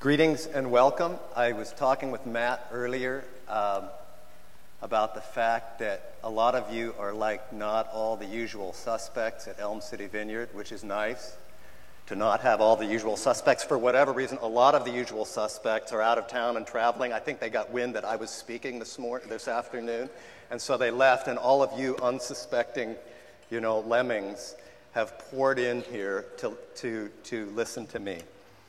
Greetings and welcome. I was talking with Matt earlier about the fact that a lot of you are like not all the usual suspects at Elm City Vineyard, which is nice to not have all the usual suspects. For whatever reason, a lot of the usual suspects are out of town and traveling. I think they got wind that I was speaking this afternoon, and so they left, and all of you unsuspecting, lemmings have poured in here to listen to me.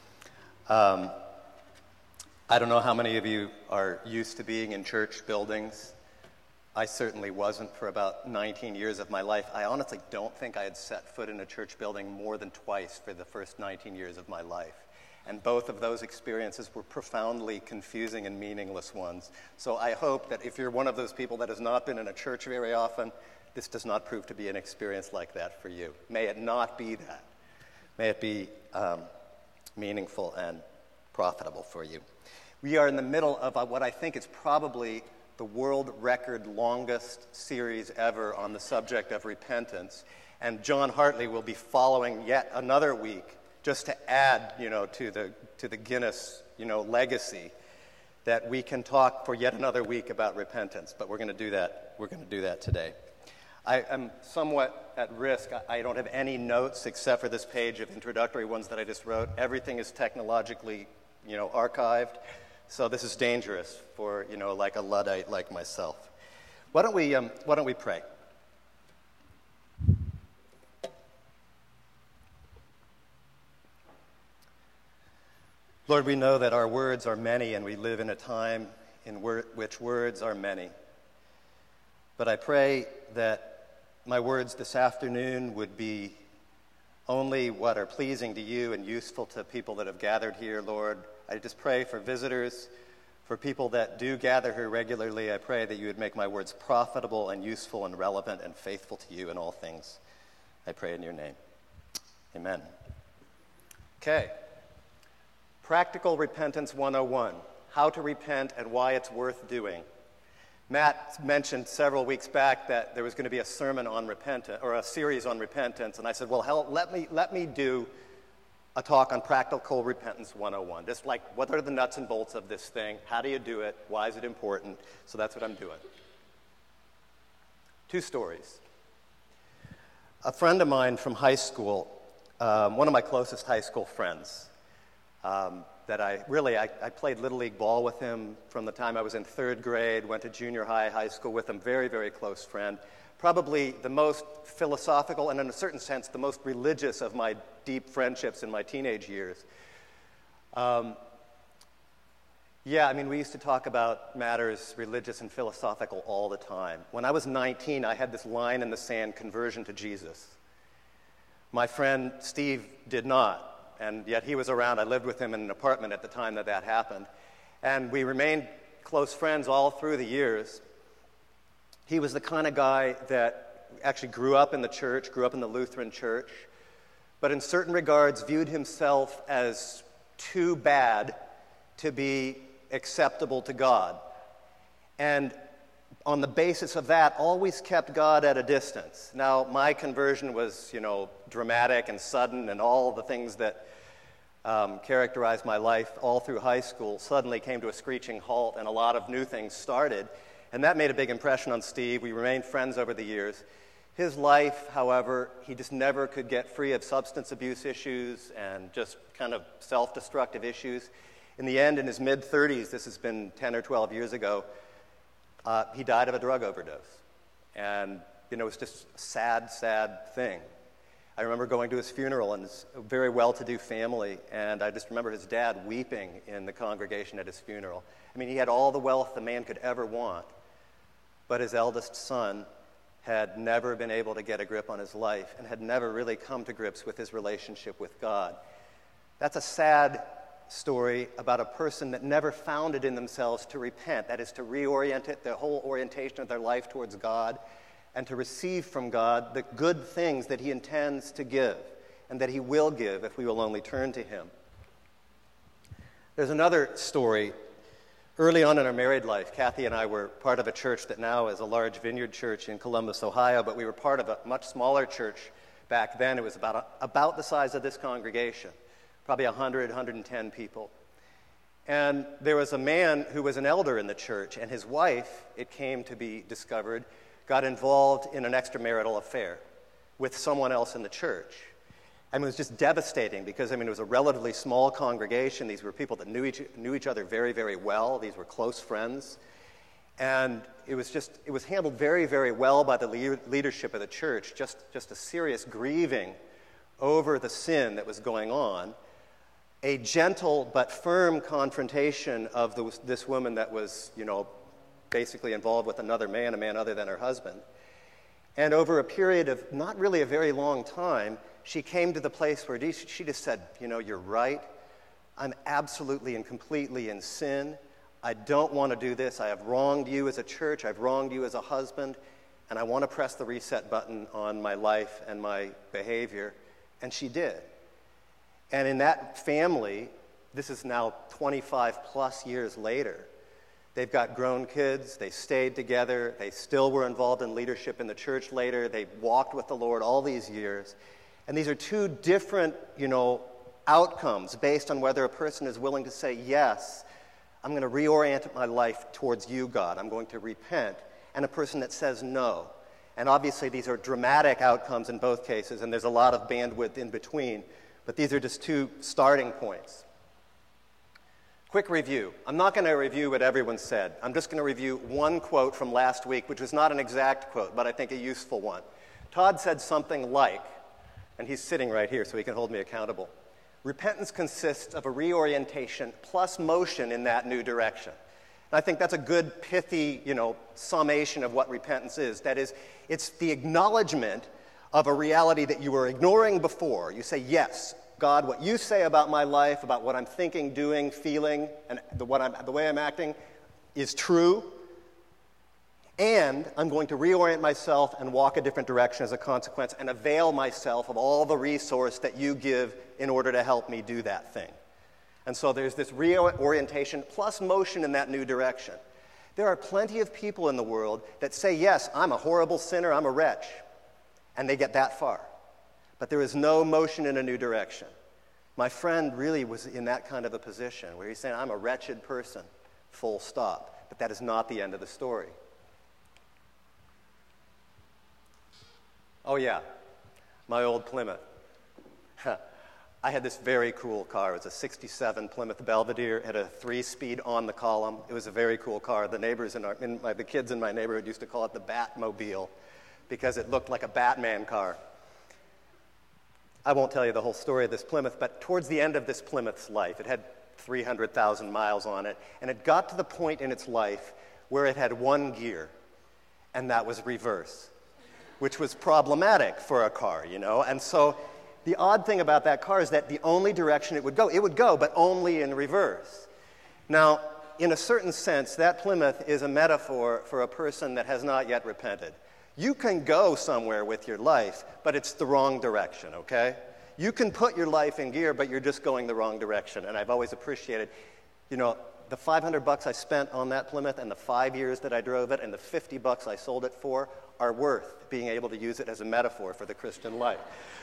I don't know how many of you are used to being in church buildings. I certainly wasn't for about 19 years of my life. I honestly don't think I had set foot in a church building more than twice for the first 19 years of my life. And both of those experiences were profoundly confusing and meaningless ones. So I hope that if you're one of those people that has not been in a church very often, this does not prove to be an experience like that for you. May it not be that. May it be meaningful and profitable for you. We are in the middle of what I think is probably the world record longest series ever on the subject of repentance. And John Hartley will be following yet another week just to add, to the Guinness, legacy that we can talk for yet another week about repentance. But we're going to do that. We're going to do that today. I am somewhat at risk. I don't have any notes except for this page of introductory ones that I just wrote. Everything is technologically, archived. So this is dangerous for, like a Luddite like myself. Why don't we pray? Lord, we know that our words are many, and we live in a time in which words are many. But I pray that my words this afternoon would be only what are pleasing to you and useful to people that have gathered here, Lord. I just pray for visitors, for people that do gather here regularly. I pray that you would make my words profitable and useful and relevant and faithful to you in all things. I pray in your name. Amen. Okay. Practical Repentance 101. How to repent and why it's worth doing. Matt mentioned several weeks back that there was going to be a sermon on repentance, or a series on repentance, and I said, well, let me do a talk on Practical Repentance 101. Just like, what are the nuts and bolts of this thing? How do you do it? Why is it important? So that's what I'm doing. Two stories. A friend of mine from high school, one of my closest high school friends, that I played Little League ball with him from the time I was in third grade, went to junior high school with him, very, very close friend. Probably the most philosophical and, in a certain sense, the most religious of my deep friendships in my teenage years. We used to talk about matters religious and philosophical all the time. When I was 19, I had this line in the sand, conversion to Jesus. My friend Steve did not, and yet he was around. I lived with him in an apartment at the time that happened. And we remained close friends all through the years. He was the kind of guy that actually grew up in the Lutheran church, but in certain regards viewed himself as too bad to be acceptable to God. And on the basis of that, always kept God at a distance. Now, my conversion was, dramatic and sudden, and all the things that characterized my life all through high school suddenly came to a screeching halt, and a lot of new things started. And that made a big impression on Steve. We remained friends over the years. His life, however, he just never could get free of substance abuse issues and just kind of self-destructive issues. In the end, in his mid-30s, this has been 10 or 12 years ago, he died of a drug overdose. And, it was just a sad, sad thing. I remember going to his funeral, and it's a very well-to-do family, and I just remember his dad weeping in the congregation at his funeral. He had all the wealth a man could ever want, but his eldest son had never been able to get a grip on his life and had never really come to grips with his relationship with God. That's a sad story about a person that never found it in themselves to repent, that is, to reorient it, the whole orientation of their life towards God, and to receive from God the good things that he intends to give and that he will give if we will only turn to him. There's another story. Early on in our married life, Kathy and I were part of a church that now is a large vineyard church in Columbus, Ohio, but we were part of a much smaller church back then. It was about the size of this congregation, probably 100, 110 people. And there was a man who was an elder in the church, and his wife, it came to be discovered, got involved in an extramarital affair with someone else in the church. I mean, it was just devastating because, it was a relatively small congregation. These were people that knew each other very, very well. These were close friends. And it was handled very, very well by the leadership of the church, just a serious grieving over the sin that was going on. A gentle but firm confrontation of this woman that was, basically involved with another man, a man other than her husband. And over a period of not really a very long time, she came to the place where she just said, you're right. I'm absolutely and completely in sin. I don't want to do this. I have wronged you as a church. I've wronged you as a husband. And I want to press the reset button on my life and my behavior. And she did. And in that family, this is now 25 plus years later, they've got grown kids. They stayed together. They still were involved in leadership in the church later. They walked with the Lord all these years. And these are two different, outcomes based on whether a person is willing to say, yes, I'm going to reorient my life towards you, God. I'm going to repent. And a person that says no. And obviously these are dramatic outcomes in both cases, and there's a lot of bandwidth in between. But these are just two starting points. Quick review. I'm not going to review what everyone said. I'm just going to review one quote from last week, which was not an exact quote, but I think a useful one. Todd said something like, and he's sitting right here so he can hold me accountable, repentance consists of a reorientation plus motion in that new direction. And I think that's a good, pithy, summation of what repentance is. That is, it's the acknowledgement of a reality that you were ignoring before. You say, yes, God, what you say about my life, about what I'm thinking, doing, feeling, and the way I'm acting is true. And I'm going to reorient myself and walk a different direction as a consequence and avail myself of all the resource that you give in order to help me do that thing. And so there's this reorientation plus motion in that new direction. There are plenty of people in the world that say, yes, I'm a horrible sinner, I'm a wretch. And they get that far. But there is no motion in a new direction. My friend really was in that kind of a position where he's saying, I'm a wretched person, full stop. But that is not the end of the story. Oh yeah, my old Plymouth. I had this very cool car. It was a 67 Plymouth Belvedere. It had a 3-speed on the column. It was a very cool car. The neighbors the kids in my neighborhood used to call it the Batmobile because it looked like a Batman car. I won't tell you the whole story of this Plymouth, but towards the end of this Plymouth's life, it had 300,000 miles on it, and it got to the point in its life where it had one gear, and that was reverse, which was problematic for a car, And so the odd thing about that car is that the only direction it would go, but only in reverse. Now, in a certain sense, that Plymouth is a metaphor for a person that has not yet repented. You can go somewhere with your life, but it's the wrong direction, okay? You can put your life in gear, but you're just going the wrong direction. And I've always appreciated, the $500 I spent on that Plymouth and the 5 years that I drove it and the $50 I sold it for are worth being able to use it as a metaphor for the Christian life.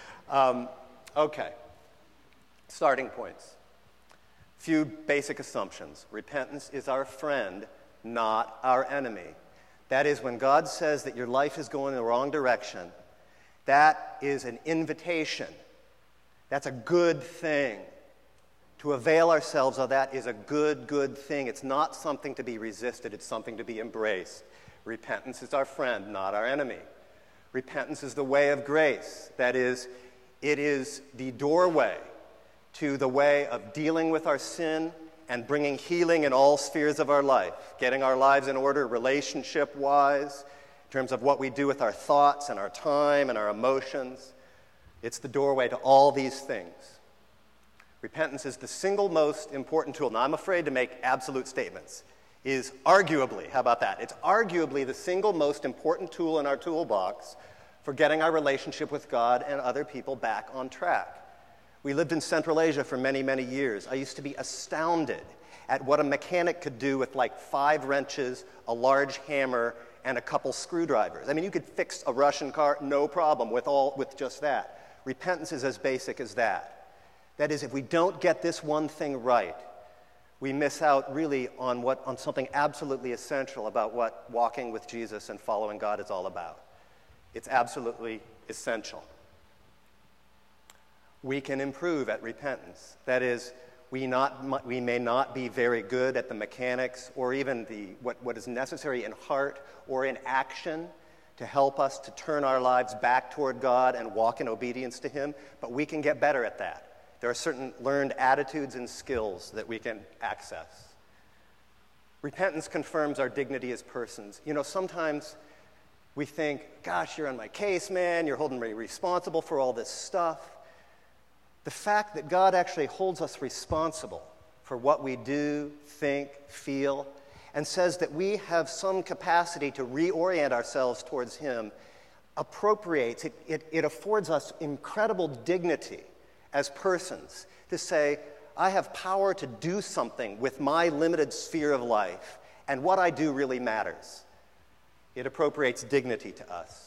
Okay. Starting points. Few basic assumptions. Repentance is our friend, not our enemy. That is, when God says that your life is going in the wrong direction, that is an invitation. That's a good thing. To avail ourselves of that is a good thing. It's not something to be resisted. It's something to be embraced. Repentance is our friend, not our enemy. Repentance is the way of grace. That is, it is the doorway to the way of dealing with our sin and bringing healing in all spheres of our life, getting our lives in order relationship-wise, in terms of what we do with our thoughts and our time and our emotions. It's the doorway to all these things. Repentance is the single most important tool. Now, I'm afraid to make absolute statements. Is arguably, how about that? It's arguably the single most important tool in our toolbox for getting our relationship with God and other people back on track. We lived in Central Asia for many, many years. I used to be astounded at what a mechanic could do with like 5 wrenches, a large hammer, and a couple screwdrivers. I mean, you could fix a Russian car, no problem, with just that. Repentance is as basic as that. That is, if we don't get this one thing right, we miss out really on something absolutely essential about what walking with Jesus and following God is all about. It's absolutely essential. We can improve at repentance. That is, we may not be very good at the mechanics or even what is necessary in heart or in action to help us to turn our lives back toward God and walk in obedience to Him, but we can get better at that. There are certain learned attitudes and skills that we can access. Repentance confirms our dignity as persons. You know, sometimes we think, gosh, you're on my case, man, you're holding me responsible for all this stuff. The fact that God actually holds us responsible for what we do, think, feel, and says that we have some capacity to reorient ourselves towards Him appropriates, it affords us incredible dignity as persons to say, I have power to do something with my limited sphere of life, and what I do really matters. It appropriates dignity to us.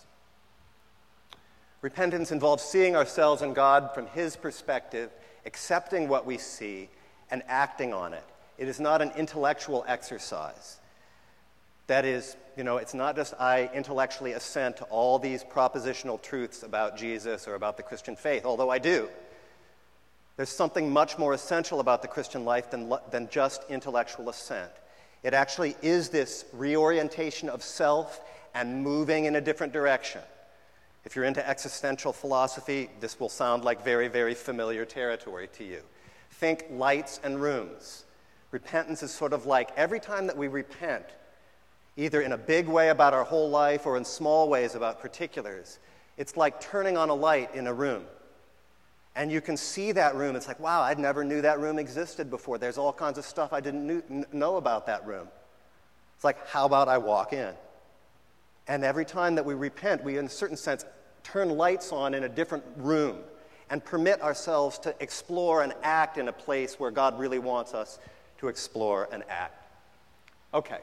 Repentance involves seeing ourselves and God from His perspective, accepting what we see, and acting on it. It is not an intellectual exercise. That is, it's not just I intellectually assent to all these propositional truths about Jesus or about the Christian faith, although I do. There's something much more essential about the Christian life than just intellectual assent. It actually is this reorientation of self and moving in a different direction. If you're into existential philosophy, this will sound like very, very familiar territory to you. Think lights and rooms. Repentance is sort of like every time that we repent, either in a big way about our whole life or in small ways about particulars, it's like turning on a light in a room. And you can see that room. It's like, wow, I never knew that room existed before. There's all kinds of stuff I didn't know about that room. It's like, how about I walk in? And every time that we repent, we, in a certain sense, turn lights on in a different room and permit ourselves to explore and act in a place where God really wants us to explore and act. Okay.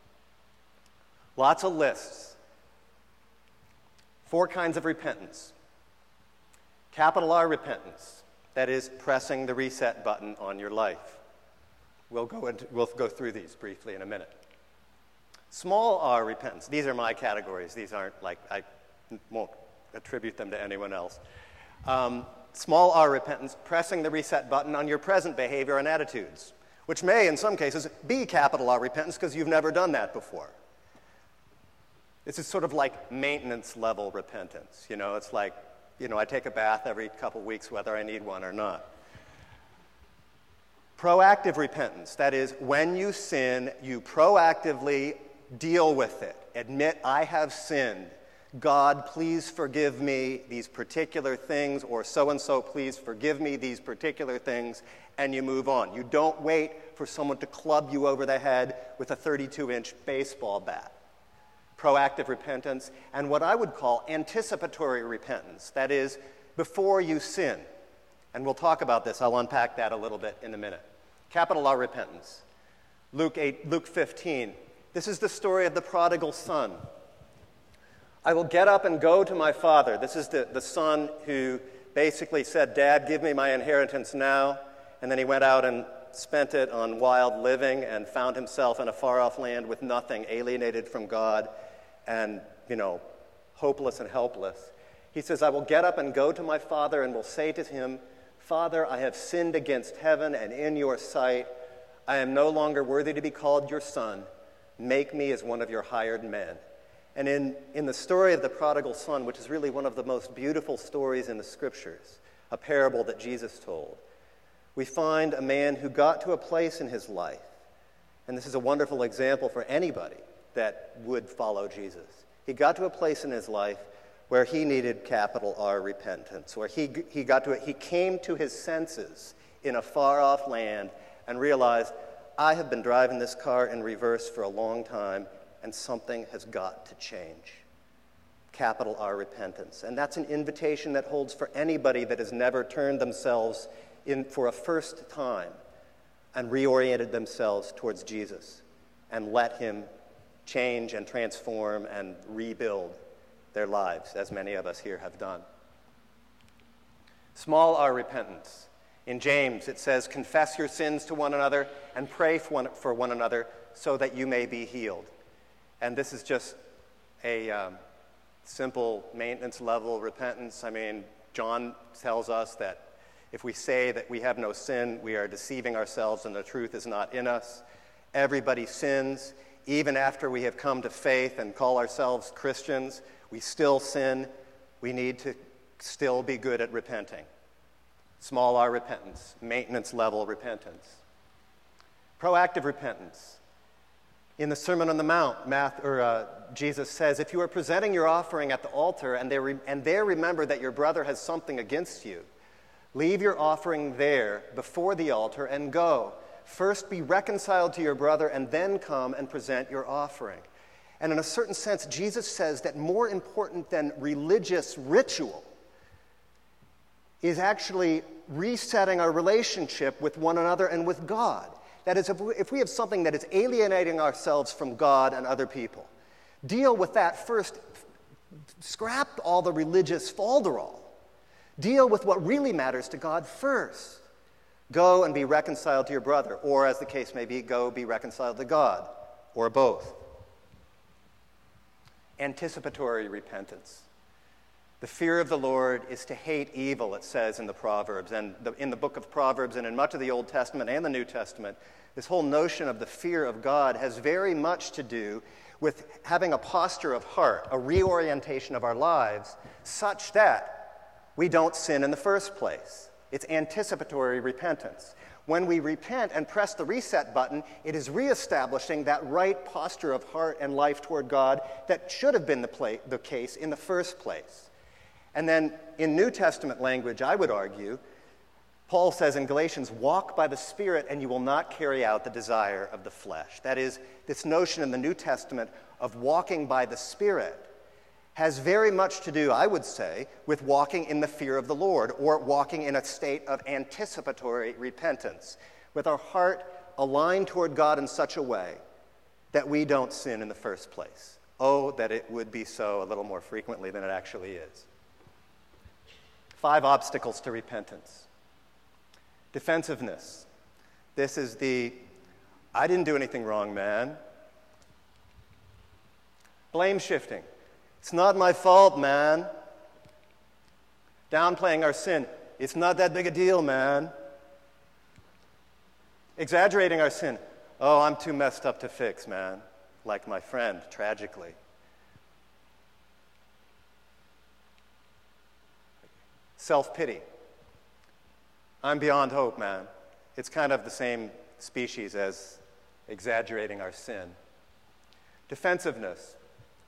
Lots of lists. 4 kinds of repentance. Capital R repentance, that is pressing the reset button on your life. We'll go through these briefly in a minute. Small R repentance, these are my categories. These aren't I won't attribute them to anyone else. Small R repentance, pressing the reset button on your present behavior and attitudes, which may, in some cases, be capital R repentance because you've never done that before. This is sort of like maintenance level repentance. It's like, I take a bath every couple weeks whether I need one or not. Proactive repentance, that is, when you sin, you proactively deal with it. Admit, I have sinned. God, please forgive me these particular things, or so-and-so, please forgive me these particular things, and you move on. You don't wait for someone to club you over the head with a 32-inch baseball bat. Proactive repentance, and what I would call anticipatory repentance, that is, before you sin. And we'll talk about this. I'll unpack that a little bit in a minute. Capital R repentance. Luke 15. This is the story of the prodigal son. I will get up and go to my father. This is the son who basically said, Dad, give me my inheritance now. And then he went out and spent it on wild living and found himself in a far-off land with nothing, alienated from God and, hopeless and helpless. He says, I will get up and go to my father and will say to him, Father, I have sinned against heaven and in your sight. I am no longer worthy to be called your son. Make me as one of your hired men. And in the story of the prodigal son, which is really one of the most beautiful stories in the Scriptures, a parable that Jesus told, we find a man who got to a place in his life, and this is a wonderful example for anybody that would follow Jesus. He got to a place in his life where he needed capital R repentance, where he came to his senses in a far-off land and realized, I have been driving this car in reverse for a long time, and something has got to change. Capital R repentance. And that's an invitation that holds for anybody that has never turned themselves in for a first time and reoriented themselves towards Jesus and let him change and transform and rebuild their lives, as many of us here have done. Small R repentance. In James, it says, confess your sins to one another and pray for one another so that you may be healed. And this is just a simple maintenance level repentance. I mean, John tells us that if we say that we have no sin, we are deceiving ourselves and the truth is not in us. Everybody sins. Even after we have come to faith and call ourselves Christians, we still sin. We need to still be good at repenting. Small R repentance, maintenance level repentance. Proactive repentance. In the Sermon on the Mount, Jesus says, if you are presenting your offering at the altar and there remember that your brother has something against you, leave your offering there before the altar and go. First be reconciled to your brother and then come and present your offering. And in a certain sense, Jesus says that more important than religious ritual is actually resetting our relationship with one another and with God. That is, if we have something that is alienating ourselves from God and other people, deal with that first. Scrap all the religious falderall. Deal with what really matters to God first. Go and be reconciled to your brother, or as the case may be, go be reconciled to God, or both. Anticipatory repentance. The fear of the Lord is to hate evil, it says in the Proverbs. And in the book of Proverbs and in much of the Old Testament and the New Testament, this whole notion of the fear of God has very much to do with having a posture of heart, a reorientation of our lives, such that we don't sin in the first place. It's anticipatory repentance. When we repent and press the reset button, it is reestablishing that right posture of heart and life toward God that should have been the case in the first place. And then in New Testament language, I would argue, Paul says in Galatians, walk by the Spirit and you will not carry out the desire of the flesh. That is, this notion in the New Testament of walking by the Spirit has very much to do, I would say, with walking in the fear of the Lord, or walking in a state of anticipatory repentance, with our heart aligned toward God in such a way that we don't sin in the first place. Oh, that it would be so a little more frequently than it actually is. 5 obstacles to repentance. Defensiveness. This is I didn't do anything wrong, man. Blame shifting. It's not my fault, man. Downplaying our sin. It's not that big a deal, man. Exaggerating our sin. Oh, I'm too messed up to fix, man. Like my friend, tragically. Self-pity. I'm beyond hope, man. It's kind of the same species as exaggerating our sin. Defensiveness.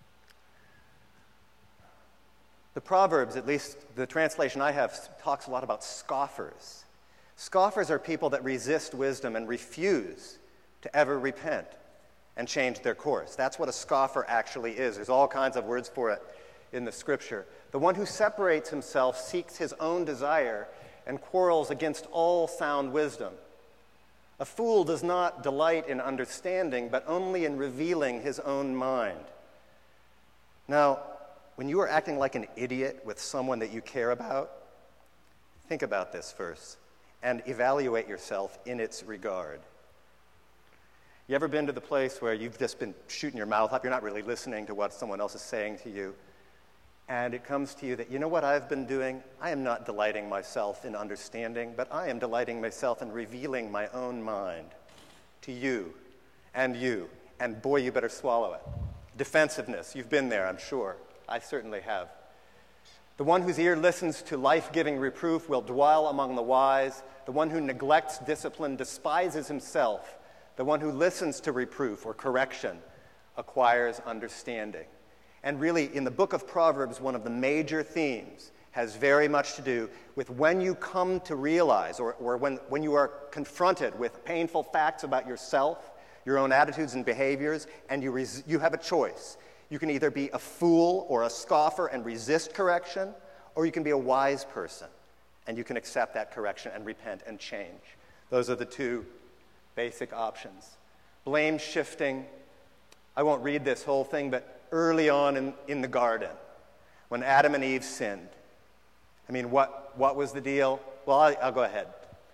The Proverbs, at least the translation I have, talks a lot about scoffers. Scoffers are people that resist wisdom and refuse to ever repent and change their course. That's what a scoffer actually is. There's all kinds of words for it in the Scripture. The one who separates himself seeks his own desire and quarrels against all sound wisdom. A fool does not delight in understanding, but only in revealing his own mind. Now, when you are acting like an idiot with someone that you care about, think about this first and evaluate yourself in its regard. You ever been to the place where you've just been shooting your mouth up, you're not really listening to what someone else is saying to you, and it comes to you that, you know what I've been doing? I am not delighting myself in understanding, but I am delighting myself in revealing my own mind to you, and boy, you better swallow it. Defensiveness, you've been there, I'm sure. I certainly have. The one whose ear listens to life-giving reproof will dwell among the wise. The one who neglects discipline despises himself. The one who listens to reproof or correction acquires understanding. And really, in the book of Proverbs, one of the major themes has very much to do with when you come to realize or when you are confronted with painful facts about yourself, your own attitudes and behaviors, and you have a choice. You can either be a fool or a scoffer and resist correction, or you can be a wise person and you can accept that correction and repent and change. Those are the 2 basic options. Blame shifting. I won't read this whole thing, but early on in the garden, when Adam and Eve sinned, I mean, what was the deal? Well, I'll go ahead.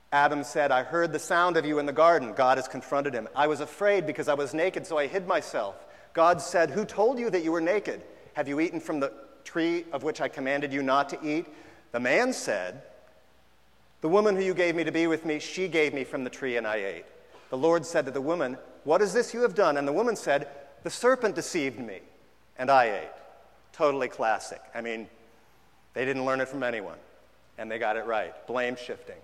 Adam said, I heard the sound of you in the garden. God has confronted him. I was afraid because I was naked, so I hid myself. God said, who told you that you were naked? Have you eaten from the tree of which I commanded you not to eat? The man said, the woman who you gave me to be with me, she gave me from the tree and I ate. The Lord said to the woman, what is this you have done? And the woman said, the serpent deceived me and I ate. Totally classic. I mean, they didn't learn it from anyone, and they got it right. Blame shifting.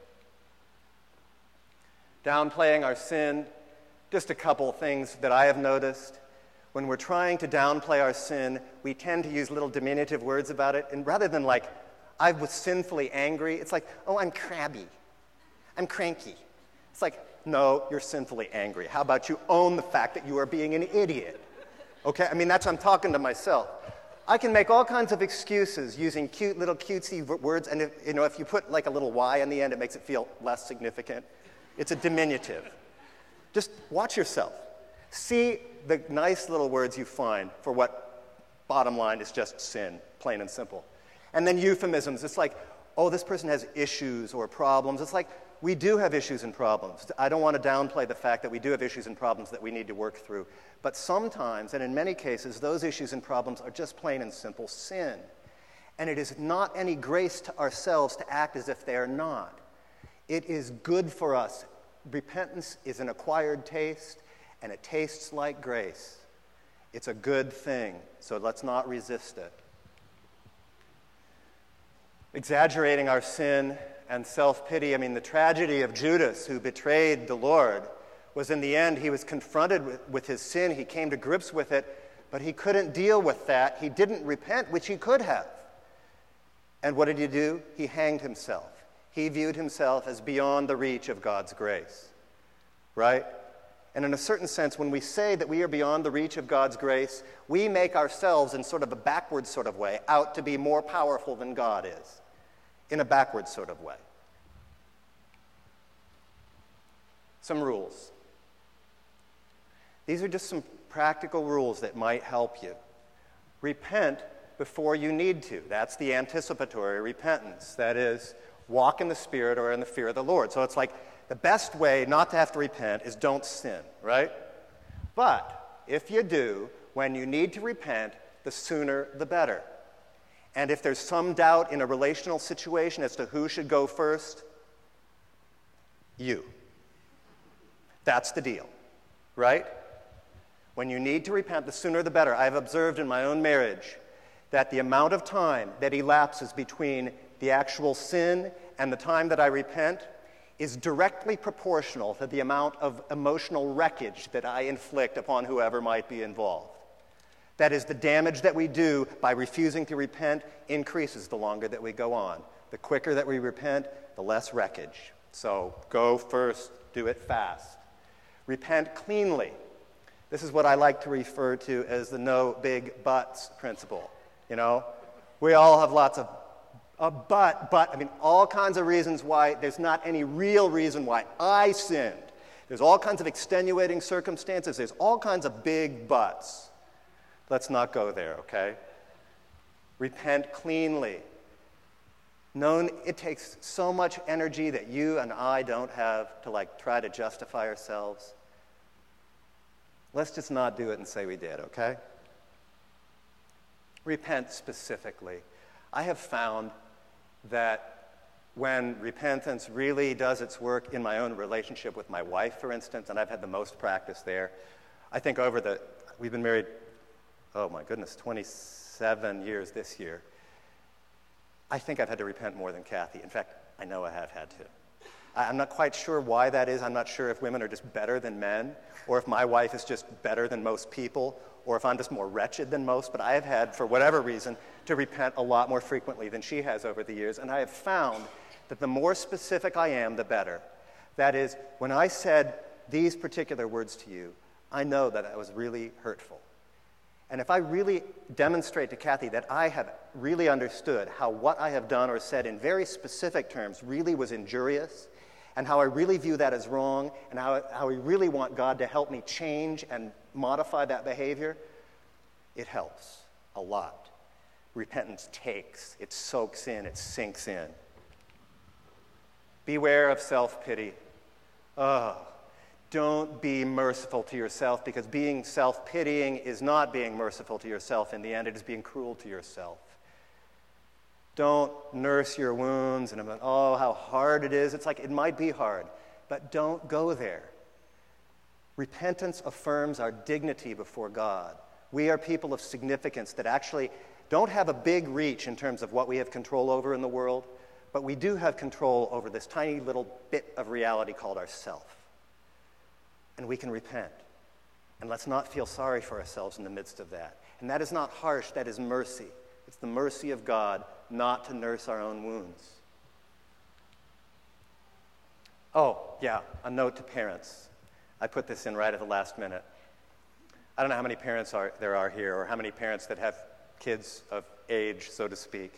Downplaying our sin, just a couple things that I have noticed. When we're trying to downplay our sin, we tend to use little diminutive words about it, and rather than like, I was sinfully angry, it's like, oh, I'm crabby. I'm cranky. It's like, no, you're sinfully angry. How about you own the fact that you are being an idiot? Okay, I mean, I'm talking to myself. I can make all kinds of excuses using cute little cutesy words, and if you put like a little Y on the end, it makes it feel less significant. It's a diminutive. Just watch yourself. See the nice little words you find for what, bottom line, is just sin, plain and simple. And then euphemisms. It's like, oh, this person has issues or problems. It's like, we do have issues and problems. I don't want to downplay the fact that we do have issues and problems that we need to work through. But sometimes, and in many cases, those issues and problems are just plain and simple sin. And it is not any grace to ourselves to act as if they are not. It is good for us. Repentance is an acquired taste, and it tastes like grace. It's a good thing, so let's not resist it. Exaggerating our sin and self-pity, I mean, the tragedy of Judas, who betrayed the Lord, was in the end, he was confronted with his sin. He came to grips with it, but he couldn't deal with that. He didn't repent, which he could have. And what did he do? He hanged himself. He viewed himself as beyond the reach of God's grace, right? And in a certain sense, when we say that we are beyond the reach of God's grace, we make ourselves, in sort of a backwards sort of way, out to be more powerful than God is, in a backwards sort of way. Some rules. These are just some practical rules that might help you. Repent before you need to. That's the anticipatory repentance. That is, walk in the Spirit or in the fear of the Lord. So it's like the best way not to have to repent is don't sin, right? But if you do, when you need to repent, the sooner the better. And if there's some doubt in a relational situation as to who should go first, you. That's the deal, right? When you need to repent, the sooner the better. I've observed in my own marriage that the amount of time that elapses between the actual sin and the time that I repent is directly proportional to the amount of emotional wreckage that I inflict upon whoever might be involved. That is, the damage that we do by refusing to repent increases the longer that we go on. The quicker that we repent, the less wreckage. So go first, do it fast. Repent cleanly. This is what I like to refer to as the no big buts principle. You know, we all have lots of I mean, all kinds of reasons why there's not any real reason why I sinned. There's all kinds of extenuating circumstances. There's all kinds of big buts. Let's not go there, okay? Repent cleanly. It takes so much energy that you and I don't have to try to justify ourselves. Let's just not do it and say we did, okay? Repent specifically. I have found that when repentance really does its work in my own relationship with my wife, for instance, and I've had the most practice there, I think we've been married, 27 years this year. I think I've had to repent more than Kathy. In fact, I know I have had to. I'm not quite sure why that is. I'm not sure if women are just better than men, or if my wife is just better than most people, or if I'm just more wretched than most, but I have had, for whatever reason, to repent a lot more frequently than she has over the years, and I have found that the more specific I am, the better. That is, when I said these particular words to you, I know that was really hurtful. And if I really demonstrate to Kathy that I have really understood how what I have done or said in very specific terms really was injurious, and how I really view that as wrong, and how I really want God to help me change and modify that behavior, it helps a lot. Repentance takes, it soaks in, it sinks in. Beware of self-pity. Oh, don't be merciful to yourself, because being self-pitying is not being merciful to yourself. In the end, it is being cruel to yourself. Don't nurse your wounds and oh, how hard it is. It's like, it might be hard, but don't go there. Repentance affirms our dignity before God. We are people of significance that actually don't have a big reach in terms of what we have control over in the world, but we do have control over this tiny little bit of reality called ourself. And we can repent. And let's not feel sorry for ourselves in the midst of that. And that is not harsh, that is mercy. It's the mercy of God not to nurse our own wounds. Oh, yeah, a note to parents. I put this in right at the last minute. I don't know how many parents there are here, or how many parents that have kids of age, so to speak.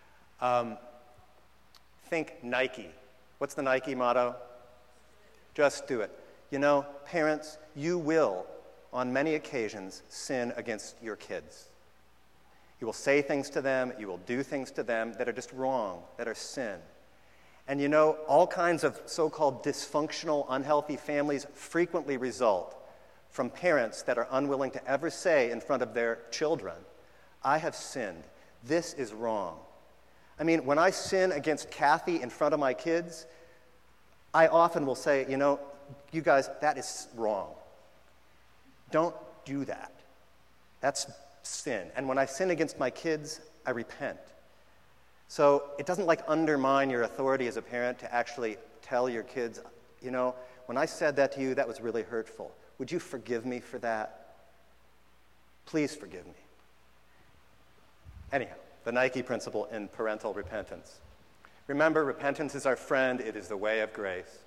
Think Nike. What's the Nike motto? Just do it. You know, parents, you will, on many occasions, sin against your kids. You will say things to them, you will do things to them that are just wrong, that are sin. And you know, all kinds of so-called dysfunctional, unhealthy families frequently result from parents that are unwilling to ever say in front of their children, I have sinned. This is wrong. I mean, when I sin against Kathy in front of my kids, I often will say, you know, you guys, that is wrong. Don't do that. That's sin. And when I sin against my kids, I repent. So it doesn't undermine your authority as a parent to actually tell your kids, you know, when I said that to you, that was really hurtful. Would you forgive me for that? Please forgive me. Anyhow, the Nike principle in parental repentance. Remember, repentance is our friend. It is the way of grace.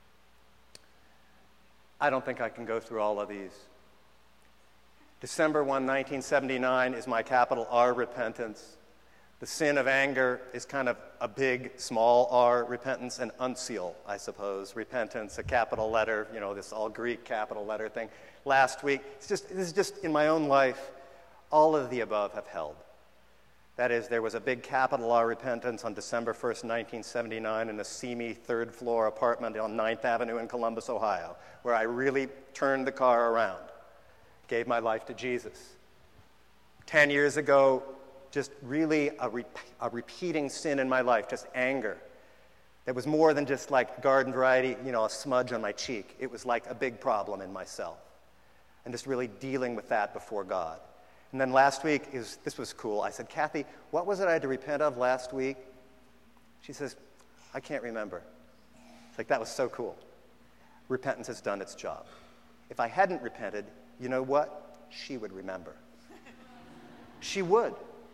I don't think I can go through all of these. December 1, 1979 is my capital R repentance. The sin of anger is kind of a big, small r repentance, and uncial, I suppose, repentance, a capital letter, you know, this all Greek capital letter thing. Last week, this is just in my own life, all of the above have held. That is, there was a big capital R repentance on December 1st, 1979 in a seamy third-floor apartment on 9th Avenue in Columbus, Ohio, where I really turned the car around, gave my life to Jesus. 10 years ago, just really a repeating sin in my life, just anger. That was more than just like garden variety, you know, a smudge on my cheek. It was like a big problem in myself. And just really dealing with that before God. And then last week, this was cool. I said, Kathy, what was it I had to repent of last week? She says, I can't remember. It's like, that was so cool. Repentance has done its job. If I hadn't repented, you know what? She would remember. She would.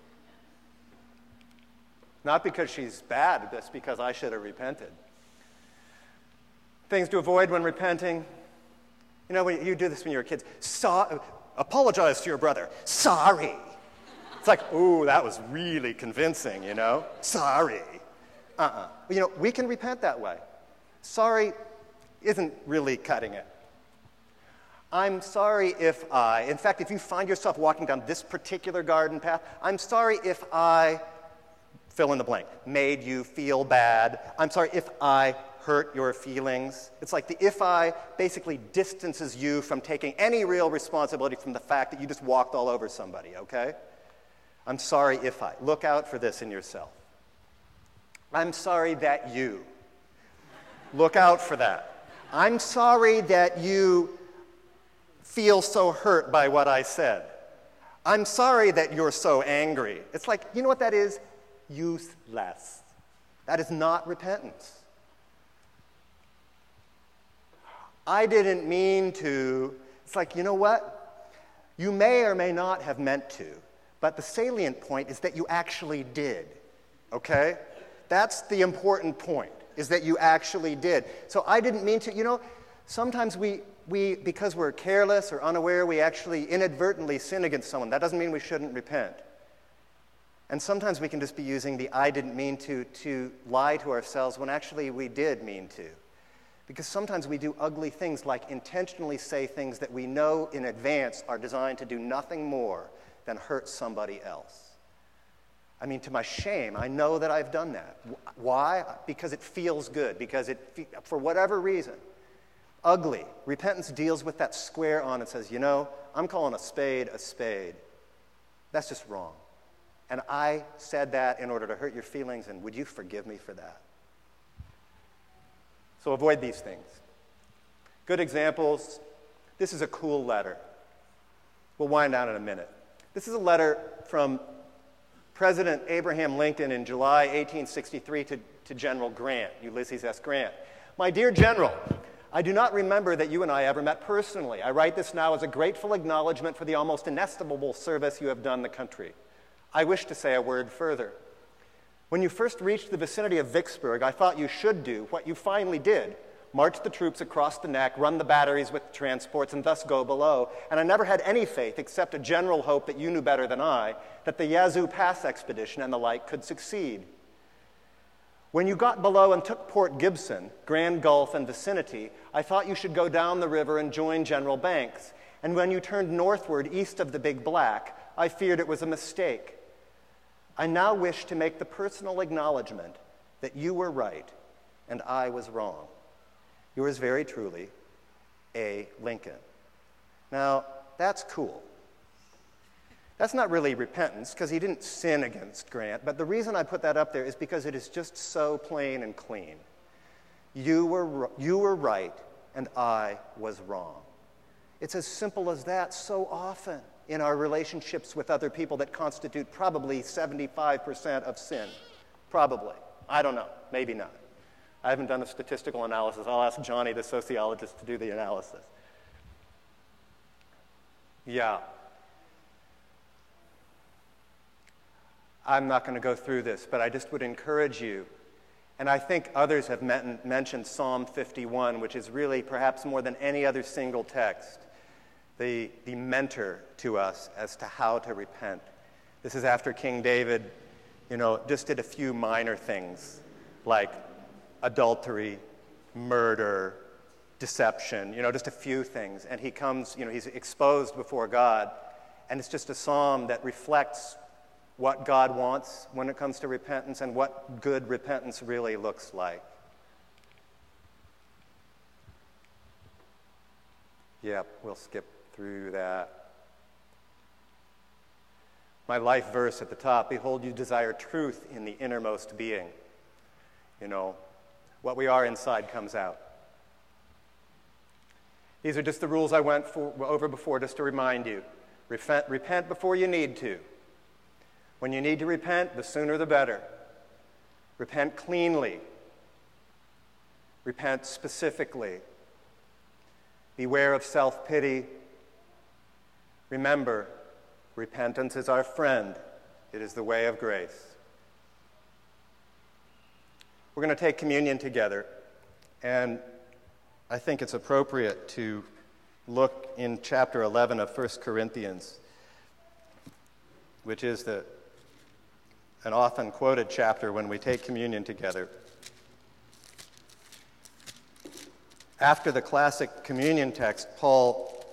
Not because she's bad, that's because I should have repented. Things to avoid when repenting. You know, when you do this when you're kids. Apologize to your brother. Sorry. It's like, ooh, that was really convincing, you know? Sorry. You know, we can repent that way. Sorry isn't really cutting it. I'm sorry if in fact, if you find yourself walking down this particular garden path, I'm sorry if I, fill in the blank, made you feel bad. I'm sorry if I hurt your feelings. It's like the if I basically distances you from taking any real responsibility from the fact that you just walked all over somebody, okay? I'm sorry if I. Look out for this in yourself. I'm sorry that you. Look out for that. I'm sorry that you feel so hurt by what I said. I'm sorry that you're so angry. It's like, you know what that is? Useless. That is not repentance. I didn't mean to. It's like, you know what? You may or may not have meant to, but the salient point is that you actually did, okay? That's the important point, is that you actually did. So I didn't mean to. You know, sometimes we because we're careless or unaware, we actually inadvertently sin against someone. That doesn't mean we shouldn't repent. And sometimes we can just be using the I didn't mean to lie to ourselves when actually we did mean to. Because sometimes we do ugly things like intentionally say things that we know in advance are designed to do nothing more than hurt somebody else. I mean, to my shame, I know that I've done that. Why? Because it feels good, because for whatever reason, ugly. Repentance deals with that square on and says, I'm calling a spade a spade. That's just wrong. And I said that in order to hurt your feelings, and would you forgive me for that? So avoid these things. Good examples. This is a cool letter. We'll wind down in a minute. This is a letter from President Abraham Lincoln in July 1863 to General Grant, Ulysses S. Grant. My dear General, I do not remember that you and I ever met personally. I write this now as a grateful acknowledgement for the almost inestimable service you have done the country. I wish to say a word further. When you first reached the vicinity of Vicksburg, I thought you should do what you finally did, march the troops across the neck, run the batteries with the transports, and thus go below. And I never had any faith except a general hope that you knew better than I, that the Yazoo Pass expedition and the like could succeed. When you got below and took Port Gibson, Grand Gulf, and vicinity, I thought you should go down the river and join General Banks. And when you turned northward east of the Big Black, I feared it was a mistake. I now wish to make the personal acknowledgement that you were right and I was wrong. Yours very truly, A. Lincoln. Now, that's cool. That's not really repentance, because he didn't sin against Grant, but the reason I put that up there is because it is just so plain and clean. You were right, and I was wrong. It's as simple as that so often in our relationships with other people that constitute probably 75% of sin. Probably. I don't know. Maybe not. I haven't done the statistical analysis. I'll ask Johnny, the sociologist, to do the analysis. Yeah. I'm not going to go through this, but I just would encourage you, and I think others have mentioned Psalm 51, which is really perhaps more than any other single text, the mentor to us as to how to repent. This is after King David, just did a few minor things like adultery, murder, deception, just a few things. And he comes, he's exposed before God, and it's just a psalm that reflects what God wants when it comes to repentance and what good repentance really looks like. Yep, we'll skip through that. My life verse at the top, behold, you desire truth in the innermost being. What we are inside comes out. These are just the rules I went over before, just to remind you. Repent before you need to. When you need to repent, the sooner the better. Repent cleanly. Repent specifically. Beware of self-pity. Remember, repentance is our friend. It is the way of grace. We're going to take communion together, and I think it's appropriate to look in chapter 11 of 1 Corinthians, which is an often quoted chapter when we take communion together. After the classic communion text, Paul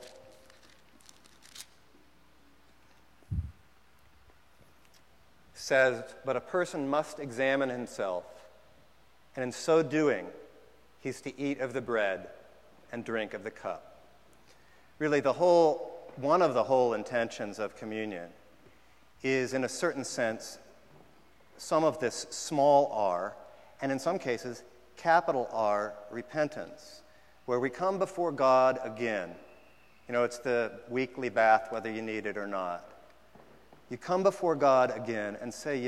says, but a person must examine himself, and in so doing, he's to eat of the bread and drink of the cup. Really, one of the whole intentions of communion is, in a certain sense, some of this small r, and in some cases, capital R, repentance, where we come before God again. It's the weekly bath, whether you need it or not. You come before God again and say,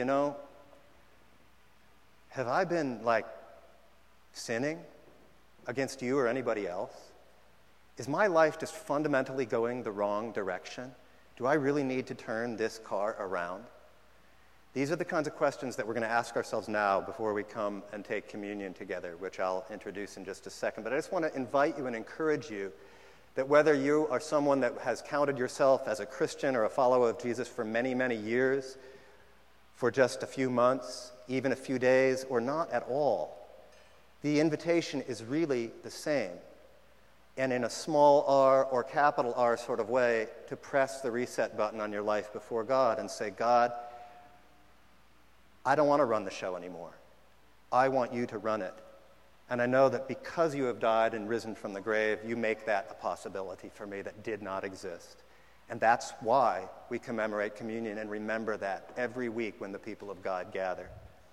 have I been, sinning against you or anybody else? Is my life just fundamentally going the wrong direction? Do I really need to turn this car around? These are the kinds of questions that we're going to ask ourselves now before we come and take communion together, which I'll introduce in just a second. But I just want to invite you and encourage you that whether you are someone that has counted yourself as a Christian or a follower of Jesus for many, many years, for just a few months, even a few days, or not at all, the invitation is really the same. And in a small r or capital R sort of way, to press the reset button on your life before God and say, God, I don't want to run the show anymore. I want you to run it. And I know that because you have died and risen from the grave, you make that a possibility for me that did not exist. And that's why we commemorate communion and remember that every week when the people of God gather.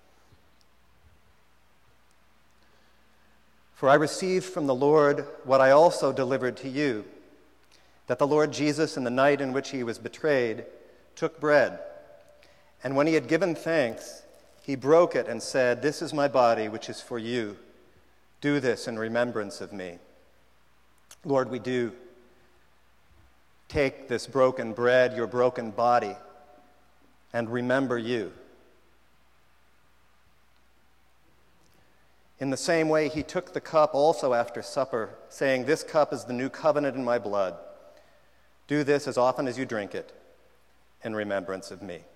For I received from the Lord what I also delivered to you, that the Lord Jesus, in the night in which he was betrayed, took bread. And when he had given thanks, he broke it and said, "This is my body, which is for you. Do this in remembrance of me." Lord, we do take this broken bread, your broken body, and remember you. In the same way, he took the cup also after supper, saying, "This cup is the new covenant in my blood. Do this as often as you drink it in remembrance of me."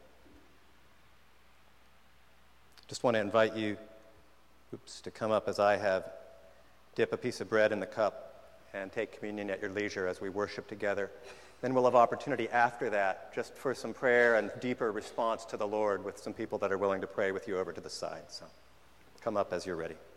Just want to invite you to come up as I have, dip a piece of bread in the cup, and take communion at your leisure as we worship together. Then we'll have opportunity after that just for some prayer and deeper response to the Lord with some people that are willing to pray with you over to the side. So come up as you're ready.